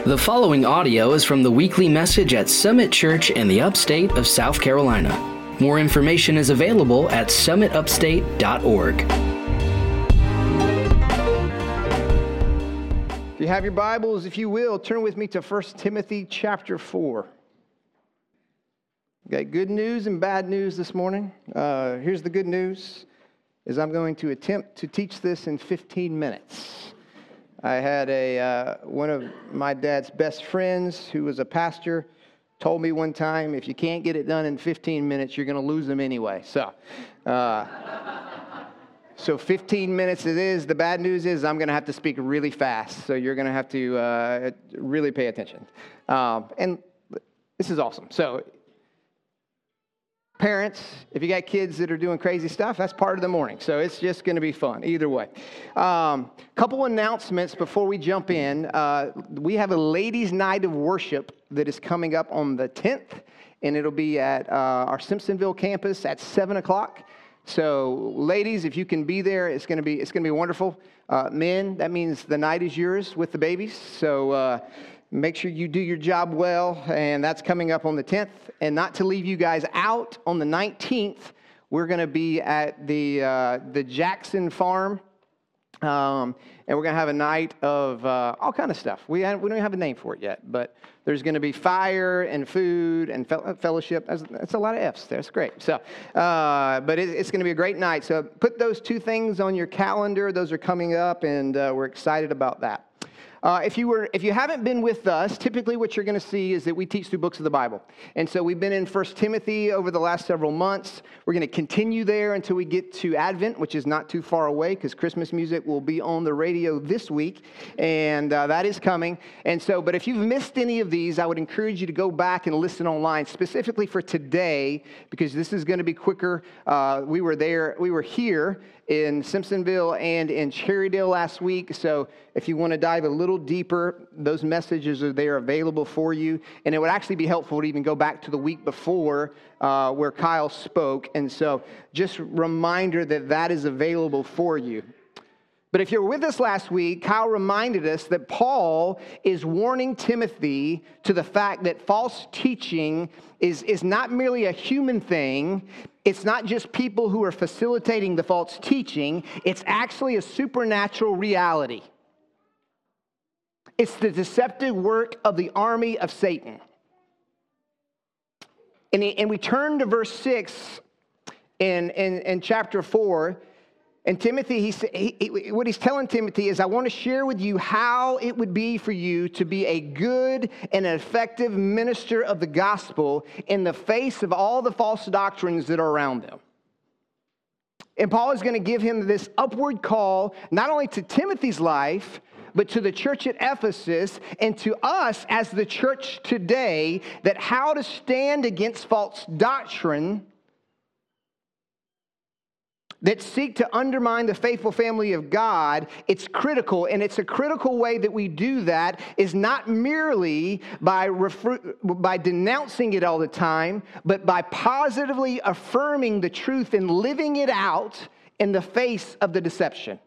The following audio is from the weekly message at Summit Church in the upstate of South Carolina. More information is available at summitupstate.org. If you have your Bibles, if you will, turn with me to 1 Timothy chapter 4. Got good news and bad news this morning. Here's the good news, is I'm going to attempt to teach this in 15 minutes. I had one of my dad's best friends who was a pastor told me one time, if you can't get it done in 15 minutes, you're going to lose them anyway. So 15 minutes it is. The bad news is I'm going to have to speak really fast, so you're going to have to really pay attention. And this is awesome. So parents, if you got kids that are doing crazy stuff, that's part of the morning. So it's just going to be fun either way. Couple announcements before we jump in. We have a ladies' night of worship that is coming up on the 10th, and it'll be at our Simpsonville campus at 7 o'clock. So ladies, if you can be there, it's going to be wonderful. Men, that means the night is yours with the babies. So make sure you do your job well, and that's coming up on the 10th. And not to leave you guys out, on the 19th, we're going to be at the Jackson Farm, and we're going to have a night of all kind of stuff. We don't even have a name for it yet, but there's going to be fire and food and fellowship. That's a lot of F's there. That's great. So, but it's going to be a great night. So put those two things on your calendar. Those are coming up, and we're excited about that. If you haven't been with us, typically what you're going to see is that we teach through books of the Bible. And so we've been in 1 Timothy over the last several months. We're going to continue there until we get to Advent, which is not too far away because Christmas music will be on the radio this week, and that is coming. And so, but if you've missed any of these, I would encourage you to go back and listen online, specifically for today, because this is going to be quicker. We were here in Simpsonville and in Cherrydale last week. So if you want to dive a little deeper, those messages are there available for you. And it would actually be helpful to even go back to the week before where Kyle spoke. And so just reminder that is available for you. But if you're with us last week, Kyle reminded us that Paul is warning Timothy to the fact that false teaching is not merely a human thing. It's not just people who are facilitating the false teaching. It's actually a supernatural reality. It's the deceptive work of the army of Satan. And we turn to verse 6 in chapter 4. And Timothy, what he's telling Timothy is, I want to share with you how it would be for you to be a good and effective minister of the gospel in the face of all the false doctrines that are around them. And Paul is going to give him this upward call, not only to Timothy's life, but to the church at Ephesus and to us as the church today, that how to stand against false doctrine that seek to undermine the faithful family of God. It's critical, and it's a critical way that we do that is not merely by denouncing it all the time, but by positively affirming the truth and living it out in the face of the deception.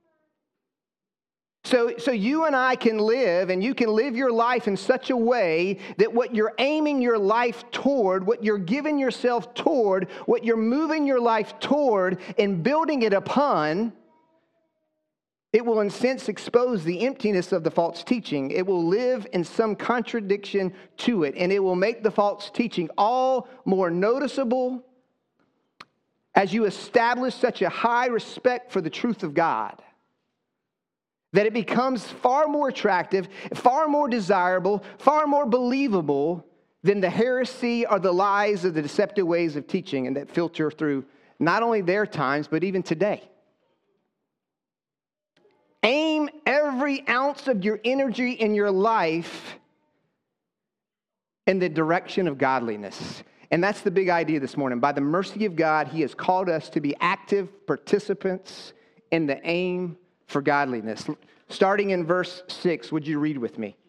So you and I can live, and you can live your life in such a way that what you're aiming your life toward, what you're giving yourself toward, what you're moving your life toward and building it upon, it will in a sense expose the emptiness of the false teaching. It will live in some contradiction to it, and it will make the false teaching all more noticeable as you establish such a high respect for the truth of God, that it becomes far more attractive, far more desirable, far more believable than the heresy or the lies of the deceptive ways of teaching and that filter through not only their times, but even today. Aim every ounce of your energy in your life in the direction of godliness. And that's the big idea this morning. By the mercy of God, He has called us to be active participants in the aim for godliness. Starting in verse 6, would you read with me?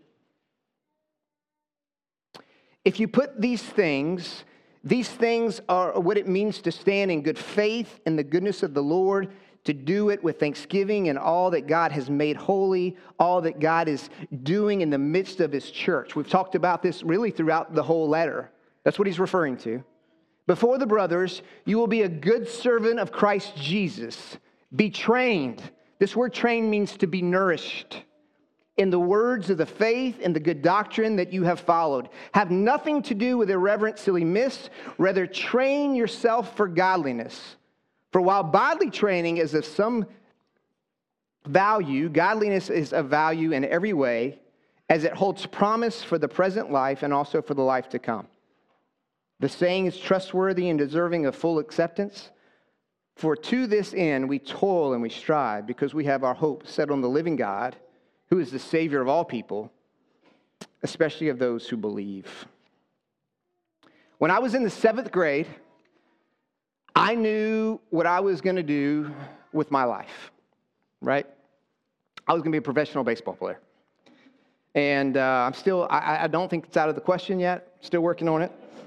If you put these things are what it means to stand in good faith in the goodness of the Lord, to do it with thanksgiving and all that God has made holy, all that God is doing in the midst of his church. We've talked about this really throughout the whole letter. That's what he's referring to. Before the brothers, you will be a good servant of Christ Jesus. Be trained. This word trained means to be nourished in the words of the faith and the good doctrine that you have followed. Have nothing to do with irreverent, silly myths. Rather, train yourself for godliness. For while bodily training is of some value, godliness is of value in every way, as it holds promise for the present life and also for the life to come. The saying is trustworthy and deserving of full acceptance. For to this end we toil and we strive, because we have our hope set on the living God, who is the Savior of all people, especially of those who believe. When I was in the 7th grade, I knew what I was going to do with my life, right? I was going to be a professional baseball player. And I don't think it's out of the question yet. Still working on it.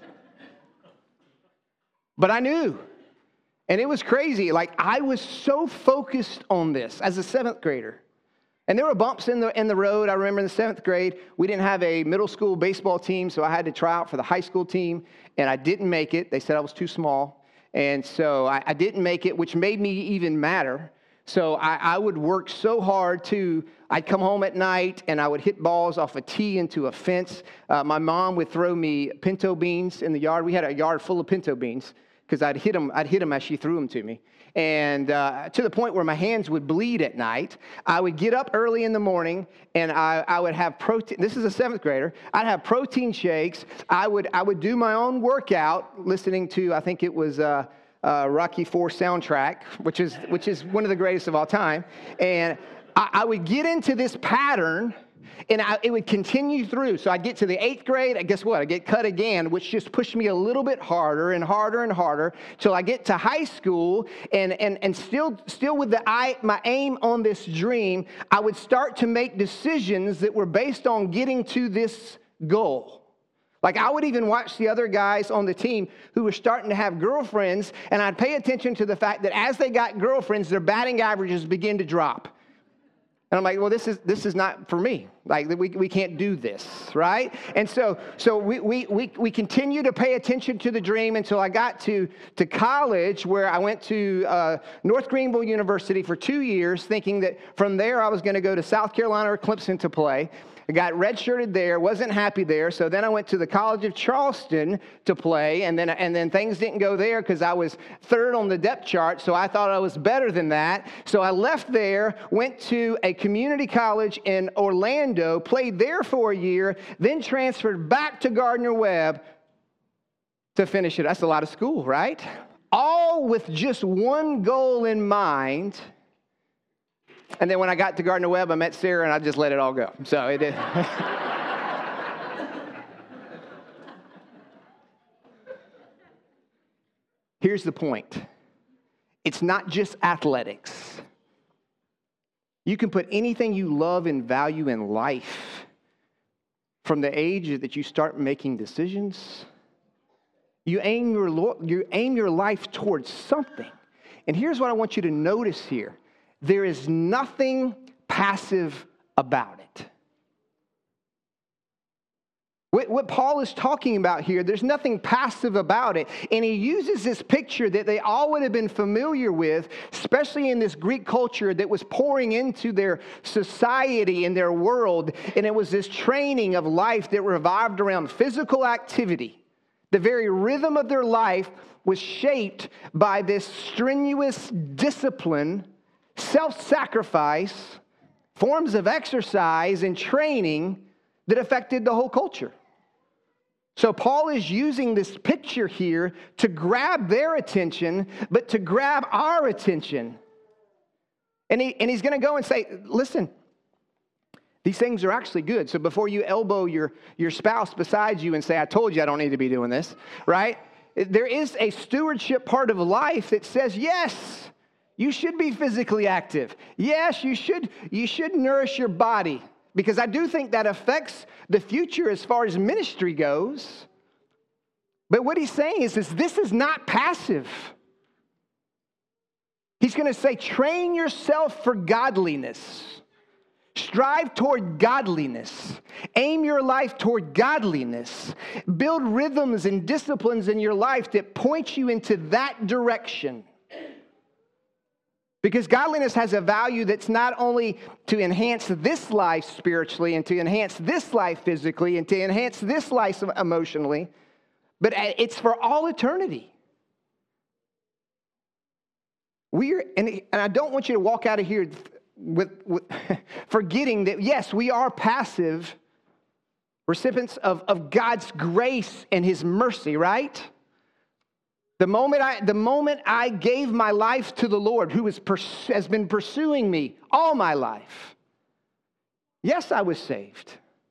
But I knew. And it was crazy. Like, I was so focused on this as a 7th grader. And there were bumps in the road. I remember in the 7th grade, we didn't have a middle school baseball team, so I had to try out for the high school team, and I didn't make it. They said I was too small. And so I didn't make it, which made me even madder. So I would work so hard I'd come home at night and I would hit balls off a tee into a fence. My mom would throw me pinto beans in the yard. We had a yard full of pinto beans because I'd hit them as she threw them to me. And to the point where my hands would bleed at night. I would get up early in the morning and I would have protein. This is a 7th grader. I'd have protein shakes. I would do my own workout listening to, I think it was Rocky IV soundtrack, which is one of the greatest of all time. And I would get into this pattern and it would continue through. So I'd get to the 8th grade, and guess what? I'd get cut again, which just pushed me a little bit harder and harder and harder till I get to high school, and still with my aim on this dream, I would start to make decisions that were based on getting to this goal. Like, I would even watch the other guys on the team who were starting to have girlfriends, and I'd pay attention to the fact that as they got girlfriends, their batting averages begin to drop. And I'm like, well, this is not for me. Like, we can't do this, right? And so we continue to pay attention to the dream until I got to college, where I went to North Greenville University for 2 years, thinking that from there I was going to go to South Carolina or Clemson to play. I got redshirted there, wasn't happy there, so then I went to the College of Charleston to play, and then things didn't go there because I was 3rd on the depth chart, so I thought I was better than that. So I left there, went to a community college in Orlando, played there for a year, then transferred back to Gardner-Webb to finish it. That's a lot of school, right? All with just one goal in mind. And then when I got to Gardner-Webb, I met Sarah, and I just let it all go. So it did. Here's the point. It's not just athletics. You can put anything you love and value in life from the age that you start making decisions. You aim your life towards something. And here's what I want you to notice here. There is nothing passive about it. What Paul is talking about here, there's nothing passive about it. And he uses this picture that they all would have been familiar with, especially in this Greek culture that was pouring into their society and their world. And it was this training of life that revolved around physical activity. The very rhythm of their life was shaped by this strenuous discipline, self-sacrifice, forms of exercise and training that affected the whole culture. So Paul is using this picture here to grab their attention, but to grab our attention. And he's going to go and say, listen, these things are actually good. So before you elbow your spouse beside you and say, I told you I don't need to be doing this, right? There is a stewardship part of life that says, yes, you should be physically active. Yes, you should nourish your body, because I do think that affects the future as far as ministry goes. But what he's saying is this is not passive. He's going to say, train yourself for godliness. Strive toward godliness. Aim your life toward godliness. Build rhythms and disciplines in your life that point you into that direction. Because godliness has a value that's not only to enhance this life spiritually and to enhance this life physically and to enhance this life emotionally, but it's for all eternity. And I don't want you to walk out of here with forgetting that, yes, we are passive recipients of God's grace and His mercy, right? The moment I gave my life to the Lord, who has been pursuing me all my life, yes, I was saved.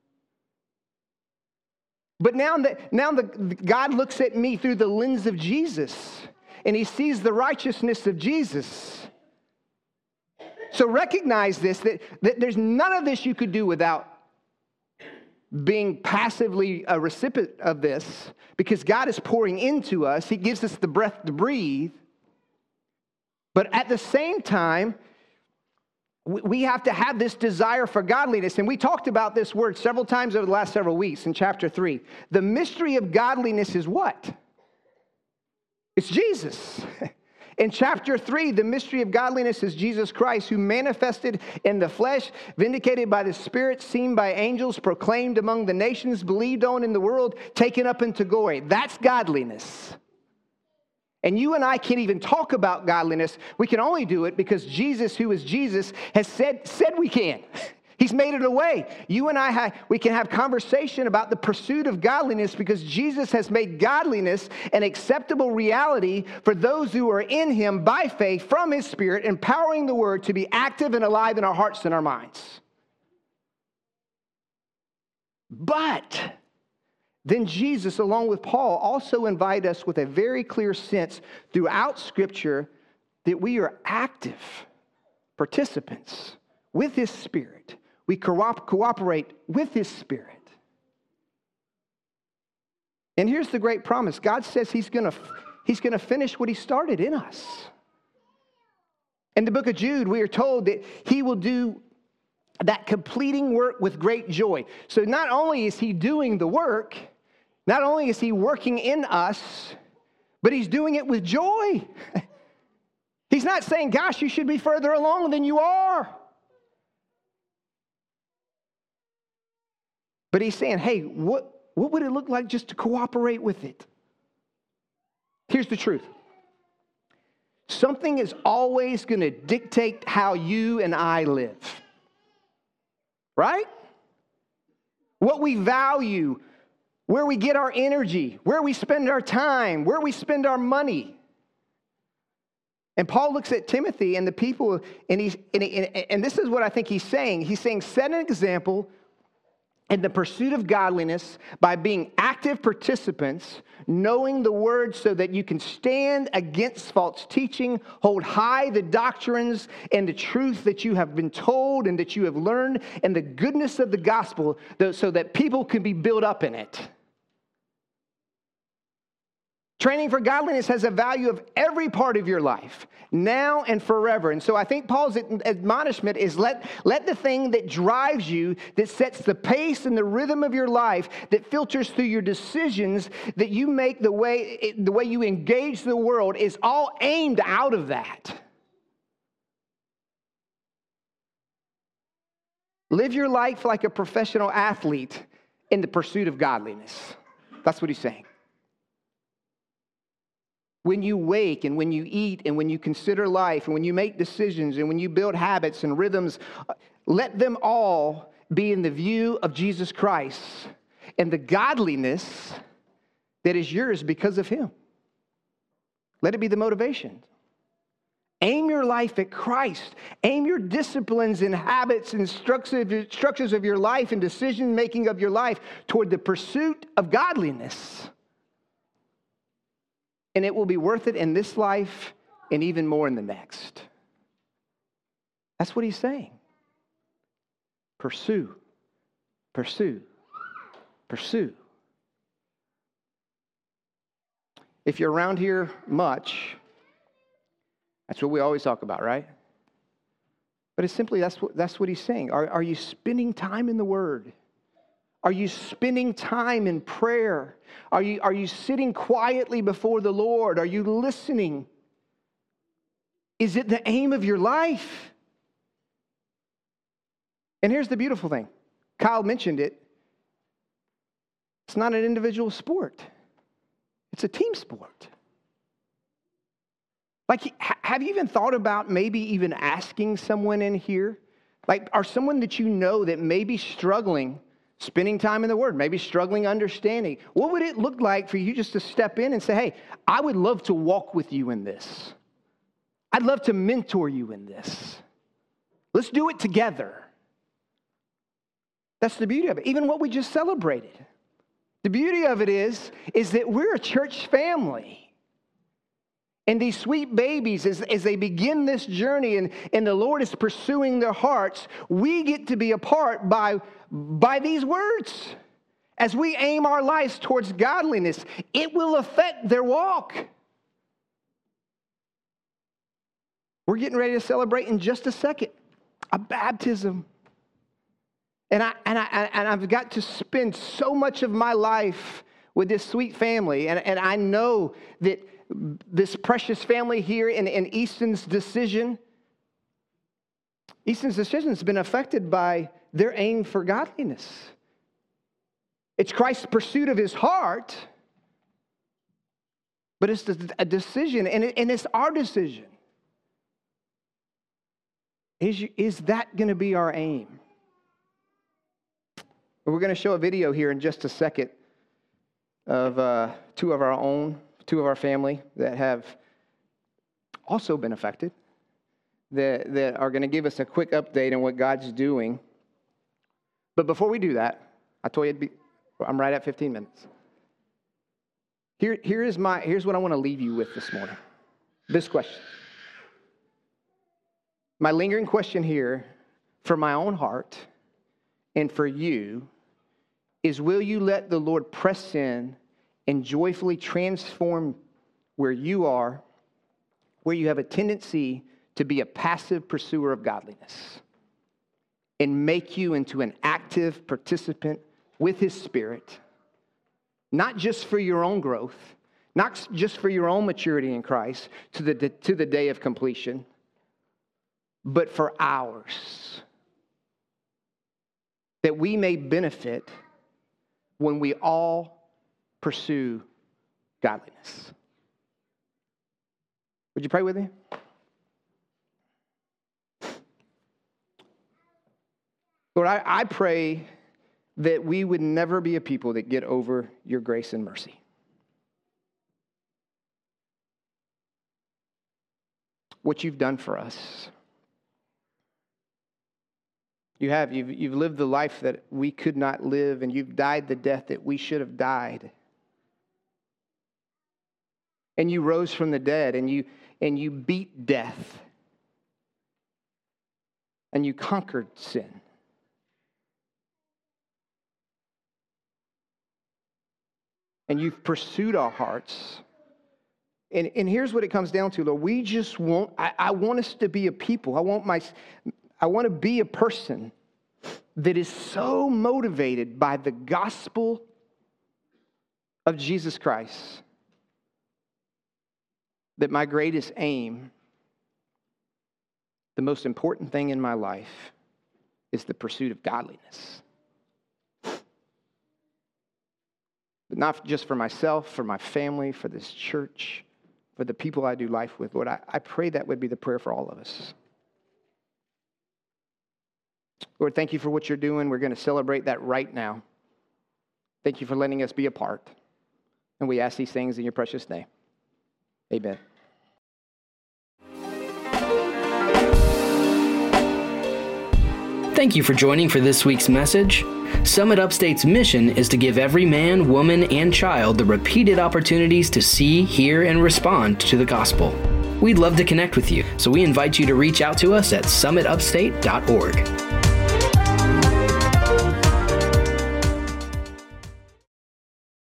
But now God looks at me through the lens of Jesus, and He sees the righteousness of Jesus. So recognize this, that there's none of this you could do without being passively a recipient of this, because God is pouring into us. He gives us the breath to breathe. But at the same time, we have to have this desire for godliness. And we talked about this word several times over the last several weeks in chapter 3. The mystery of godliness is what? It's Jesus. In chapter 3, the mystery of godliness is Jesus Christ, who manifested in the flesh, vindicated by the Spirit, seen by angels, proclaimed among the nations, believed on in the world, taken up into glory. That's godliness. And you and I can't even talk about godliness. We can only do it because Jesus, who is Jesus, has said we can. He's made it a way. You and I, we can have conversation about the pursuit of godliness because Jesus has made godliness an acceptable reality for those who are in Him by faith from His Spirit, empowering the Word to be active and alive in our hearts and our minds. But then Jesus, along with Paul, also invite us with a very clear sense throughout Scripture that we are active participants with His Spirit. We cooperate with His Spirit. And here's the great promise. God says He's going to finish what He started in us. In the book of Jude, we are told that He will do that completing work with great joy. So not only is He doing the work, not only is He working in us, but He's doing it with joy. He's not saying, gosh, you should be further along than you are. But He's saying, hey, what would it look like just to cooperate with it? Here's the truth. Something is always going to dictate how you and I live. Right? What we value, where we get our energy, where we spend our time, where we spend our money. And Paul looks at Timothy and the people, and this is what I think he's saying. He's saying, set an example in the pursuit of godliness by being active participants, knowing the word so that you can stand against false teaching, hold high the doctrines and the truth that you have been told and that you have learned, and the goodness of the gospel so that people can be built up in it. Training for godliness has a value of every part of your life, now and forever. And so I think Paul's admonishment is let the thing that drives you, that sets the pace and the rhythm of your life, that filters through your decisions that you make, the way you engage the world, is all aimed out of that. Live your life like a professional athlete in the pursuit of godliness. That's what he's saying. When you wake and when you eat and when you consider life and when you make decisions and when you build habits and rhythms, let them all be in the view of Jesus Christ and the godliness that is yours because of Him. Let it be the motivation. Aim your life at Christ. Aim your disciplines and habits and structures of your life and decision-making of your life toward the pursuit of godliness. And it will be worth it in this life and even more in the next. That's what he's saying. Pursue, pursue, pursue. If you're around here much, That's what we always talk about, right? But it's simply, that's what he's saying. Are you spending time in the Word? Are you spending time in prayer? Are you sitting quietly before the Lord? Are you listening? Is it the aim of your life? And here's the beautiful thing. Kyle mentioned it. It's not an individual sport. It's a team sport. Like, have you even thought about maybe even asking someone in here? Like, or someone that you know that may be struggling spending time in the Word, maybe struggling understanding. What would it look like for you just to step in and say, hey, I would love to walk with you in this. I'd love to mentor you in this. Let's do it together. That's the beauty of it. Even what we just celebrated. The beauty of it is that we're a church family. And these sweet babies, as they begin this journey and the Lord is pursuing their hearts, we get to be a part by these words. As we aim our lives towards godliness, it will affect their walk. We're getting ready to celebrate in just a second a baptism. And I've got to spend so much of my life with this sweet family. And I know that this precious family here in Easton's decision has been affected by their aim for godliness. It's Christ's pursuit of his heart, but it's a decision, and it's our decision. Is that going to be our aim? We're going to show a video here in just a second of two of our family that have also been affected, that are going to give us a quick update on what God's doing. But before we do that, I told you I'm right at 15 minutes. Here's what I want to leave you with this morning. This question. My lingering question here for my own heart and for you is, will you let the Lord press in and joyfully transform where you are, where you have a tendency to be a passive pursuer of godliness, and make you into an active participant with His Spirit, not just for your own growth, not just for your own maturity in Christ to the day of completion, but for ours, that we may benefit when we all pursue godliness. Would you pray with me? Lord, I pray that we would never be a people that get over your grace and mercy. What you've done for us. You've lived the life that we could not live, and you've died the death that we should have died. And you rose from the dead, and you beat death. And you conquered sin. And you've pursued our hearts. And here's what it comes down to, Lord. We just want, I want us to be a people. I want to be a person that is so motivated by the gospel of Jesus Christ that my greatest aim, the most important thing in my life, is the pursuit of godliness. But not just for myself, for my family, for this church, for the people I do life with. Lord, I pray that would be the prayer for all of us. Lord, thank you for what you're doing. We're going to celebrate that right now. Thank you for letting us be a part. And we ask these things in your precious name. Amen. Thank you for joining for this week's message. Summit Upstate's mission is to give every man, woman, and child the repeated opportunities to see, hear, and respond to the gospel. We'd love to connect with you, so we invite you to reach out to us at summitupstate.org.